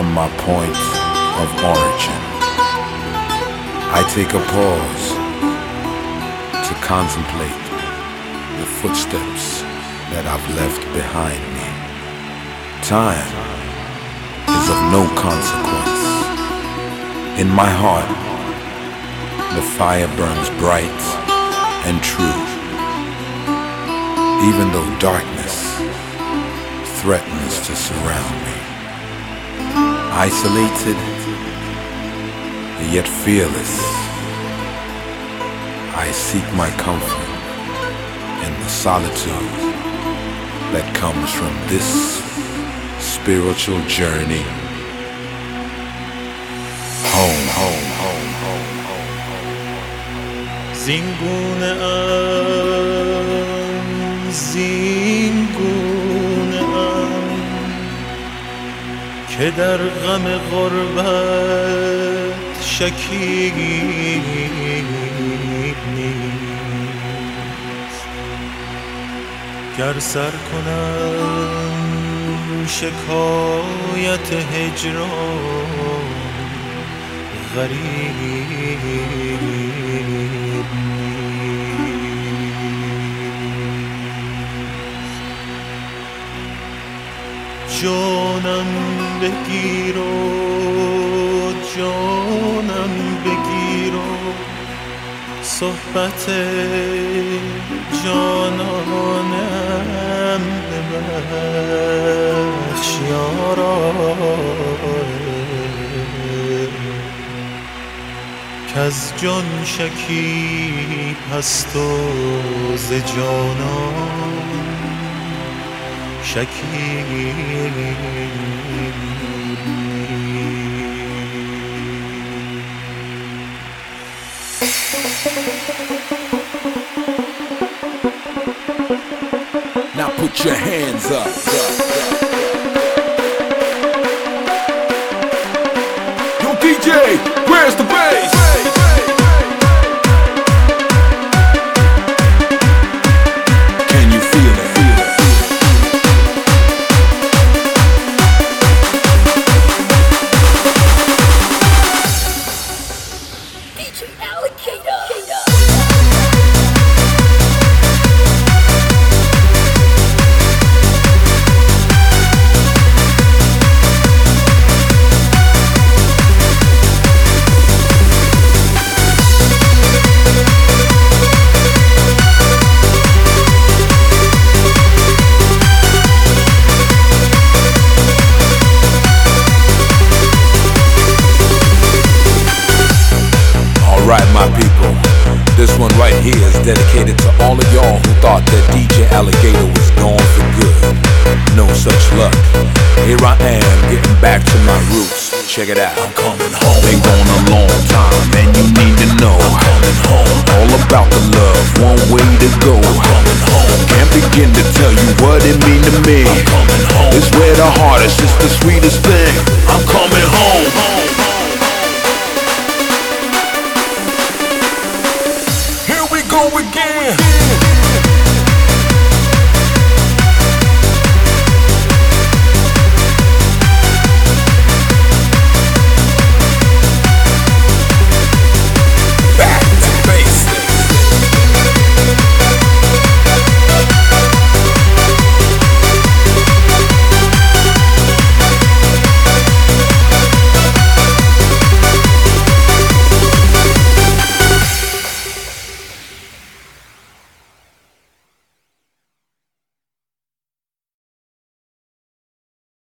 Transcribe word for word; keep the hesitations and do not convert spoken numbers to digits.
from my point of origin. I take a pause to contemplate the footsteps that I've left behind me. Time is of no consequence. In my heart, the fire burns bright and true, even though darkness threatens to surround me. Isolated, yet fearless, I seek my comfort in the solitude that comes from this spiritual journey. Home, home, home, home, home, home. زینگونه ام زینگونه ام که در غم غربت شکیب نیست. گر سر کنم شکایت هجران غریب نیست. جانم بگیر و جانم بگیر و صحبت جانانم ببخش یارا، کز جان شکیب هست و ز جانان شکیب Now put your hands up, up, up. Yo D J, where's the bass? Alright my people, this one right here is dedicated to all of y'all who thought that D J Alligator was gone for good. No such luck. Here I am getting back to my roots. Check it out. I'm coming home. Been gone a long time and you need to know I'm coming home. All about the love, one way to go. I'm coming home. Can't begin to tell you what it mean to me. I'm coming home. It's where the hardest, it's the sweetest